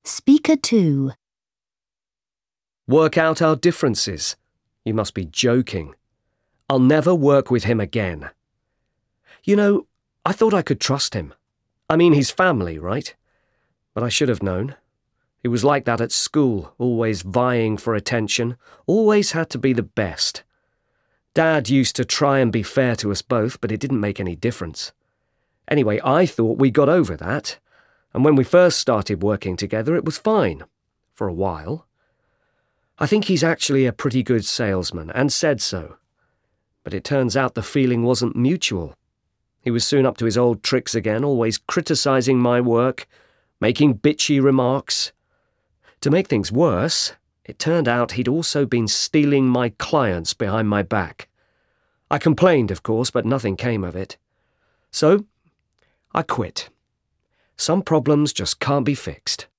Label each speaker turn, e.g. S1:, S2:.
S1: Speaker 2.
S2: Work out our differences. You must be joking. I'll never work with him again. You know, I thought I could trust him. I mean, he's family, right? But I should have known. He was like that at school, always vying for attention, always had to be the best. Dad used to try and be fair to us both, but it didn't make any difference. Anyway, I thought we got over that, and when we first started working together, it was fine. For a while. I think he's actually a pretty good salesman, and said so. But it turns out the feeling wasn't mutual. He was soon up to his old tricks again, always criticising my work, making bitchy remarks. To make things worse, it turned out he'd also been stealing my clients behind my back. I complained, of course, but nothing came of it. So, I quit. Some problems just can't be fixed.